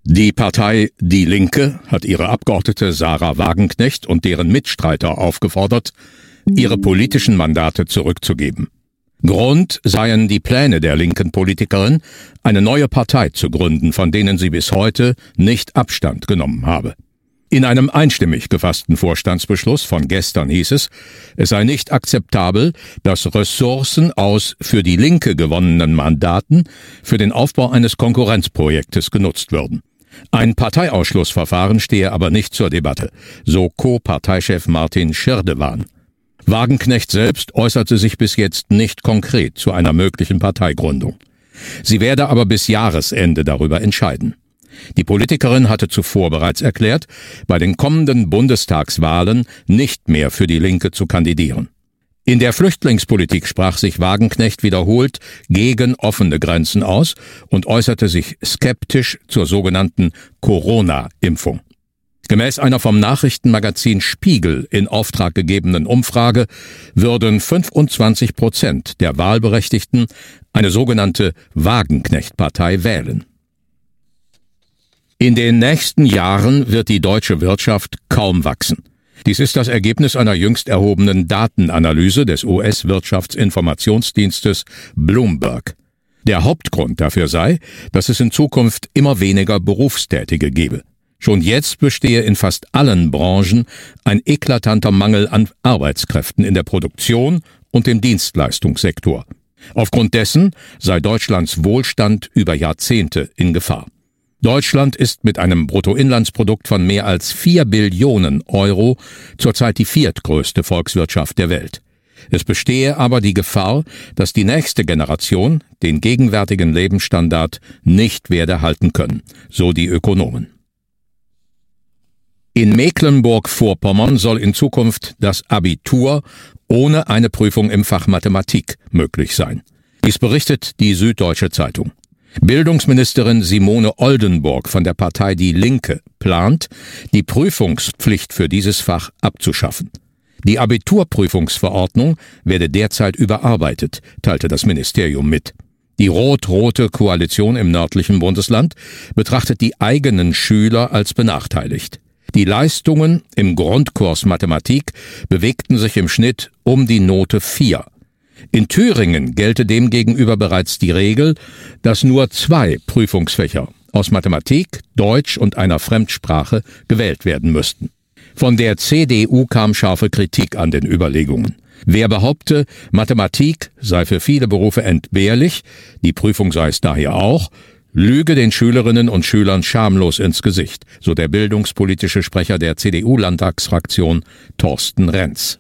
Die Partei Die Linke hat ihre Abgeordnete Sarah Wagenknecht und deren Mitstreiter aufgefordert, ihre politischen Mandate zurückzugeben. Grund seien die Pläne der linken Politikerin, eine neue Partei zu gründen, von denen sie bis heute nicht Abstand genommen habe. In einem einstimmig gefassten Vorstandsbeschluss von gestern hieß es sei nicht akzeptabel, dass Ressourcen aus für die Linke gewonnenen Mandaten für den Aufbau eines Konkurrenzprojektes genutzt würden. Ein Parteiausschlussverfahren stehe aber nicht zur Debatte, so Co-Parteichef Martin Schirdewan. Wagenknecht selbst äußerte sich bis jetzt nicht konkret zu einer möglichen Parteigründung. Sie werde aber bis Jahresende darüber entscheiden. Die Politikerin hatte zuvor bereits erklärt, bei den kommenden Bundestagswahlen nicht mehr für die Linke zu kandidieren. In der Flüchtlingspolitik sprach sich Wagenknecht wiederholt gegen offene Grenzen aus und äußerte sich skeptisch zur sogenannten Corona-Impfung. Gemäß einer vom Nachrichtenmagazin Spiegel in Auftrag gegebenen Umfrage würden 25% der Wahlberechtigten eine sogenannte Wagenknecht-Partei wählen. In den nächsten Jahren wird die deutsche Wirtschaft kaum wachsen. Dies ist das Ergebnis einer jüngst erhobenen Datenanalyse des US-Wirtschaftsinformationsdienstes Bloomberg. Der Hauptgrund dafür sei, dass es in Zukunft immer weniger Berufstätige gebe. Schon jetzt bestehe in fast allen Branchen ein eklatanter Mangel an Arbeitskräften in der Produktion und im Dienstleistungssektor. Aufgrund dessen sei Deutschlands Wohlstand über Jahrzehnte in Gefahr. Deutschland ist mit einem Bruttoinlandsprodukt von mehr als 4 Billionen Euro zurzeit die viertgrößte Volkswirtschaft der Welt. Es bestehe aber die Gefahr, dass die nächste Generation den gegenwärtigen Lebensstandard nicht werde halten können, so die Ökonomen. In Mecklenburg-Vorpommern soll in Zukunft das Abitur ohne eine Prüfung im Fach Mathematik möglich sein. Dies berichtet die Süddeutsche Zeitung. Bildungsministerin Simone Oldenburg von der Partei Die Linke plant, die Prüfungspflicht für dieses Fach abzuschaffen. Die Abiturprüfungsverordnung werde derzeit überarbeitet, teilte das Ministerium mit. Die rot-rote Koalition im nördlichen Bundesland betrachtet die eigenen Schüler als benachteiligt. Die Leistungen im Grundkurs Mathematik bewegten sich im Schnitt um die Note 4. In Thüringen gelte demgegenüber bereits die Regel, dass nur 2 Prüfungsfächer aus Mathematik, Deutsch und einer Fremdsprache gewählt werden müssten. Von der CDU kam scharfe Kritik an den Überlegungen. Wer behaupte, Mathematik sei für viele Berufe entbehrlich, die Prüfung sei es daher auch, lüge den Schülerinnen und Schülern schamlos ins Gesicht, so der bildungspolitische Sprecher der CDU-Landtagsfraktion Thorsten Renz.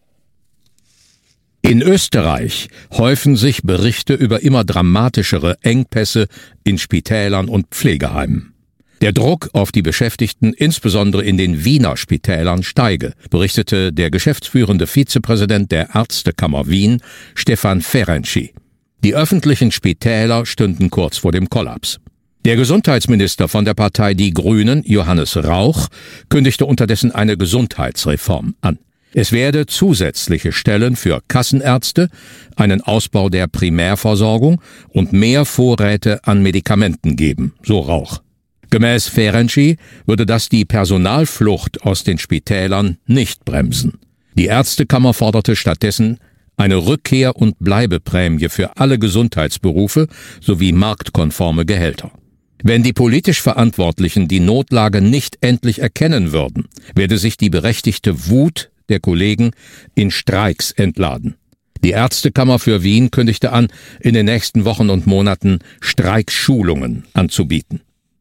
In Österreich häufen sich Berichte über immer dramatischere Engpässe in Spitälern und Pflegeheimen. Der Druck auf die Beschäftigten, insbesondere in den Wiener Spitälern, steige, berichtete der geschäftsführende Vizepräsident der Ärztekammer Wien, Stefan Ferenczi. Die öffentlichen Spitäler stünden kurz vor dem Kollaps. Der Gesundheitsminister von der Partei Die Grünen, Johannes Rauch, kündigte unterdessen eine Gesundheitsreform an. Es werde zusätzliche Stellen für Kassenärzte, einen Ausbau der Primärversorgung und mehr Vorräte an Medikamenten geben, so Rauch. Gemäß Ferenczi würde das die Personalflucht aus den Spitälern nicht bremsen. Die Ärztekammer forderte stattdessen eine Rückkehr- und Bleibeprämie für alle Gesundheitsberufe sowie marktkonforme Gehälter. Wenn die politisch Verantwortlichen die Notlage nicht endlich erkennen würden, werde sich die berechtigte Wut der Kollegen in Streiks entladen. Die Ärztekammer für Wien kündigte an, in den nächsten Wochen und Monaten Streikschulungen anzubieten.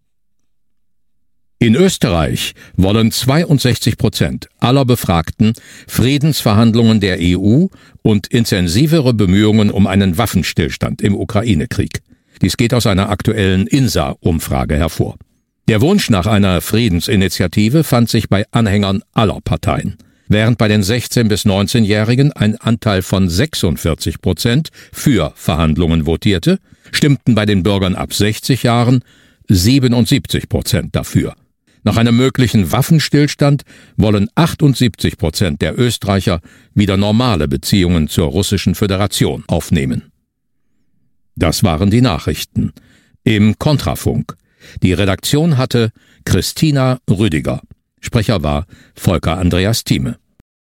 In Österreich wollen 62% aller Befragten Friedensverhandlungen der EU und intensivere Bemühungen um einen Waffenstillstand im Ukraine-Krieg. Dies geht aus einer aktuellen INSA-Umfrage hervor. Der Wunsch nach einer Friedensinitiative fand sich bei Anhängern aller Parteien. Während bei den 16- bis 19-Jährigen ein Anteil von 46% für Verhandlungen votierte, stimmten bei den Bürgern ab 60 Jahren 77% dafür. Nach einem möglichen Waffenstillstand wollen 78% der Österreicher wieder normale Beziehungen zur Russischen Föderation aufnehmen. Das waren die Nachrichten. Im Kontrafunk. Die Redaktion hatte Christina Rüdiger. Sprecher war Volker Andreas Thieme.